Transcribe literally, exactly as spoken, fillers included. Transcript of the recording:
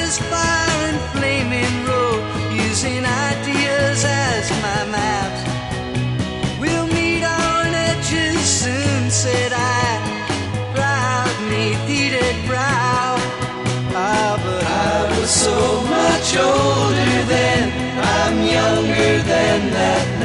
this fire and flaming road, using ideas as my maps. We'll meet on edges soon, said I, proud neath heated brow. Ah, but I was so much older then, I'm younger than that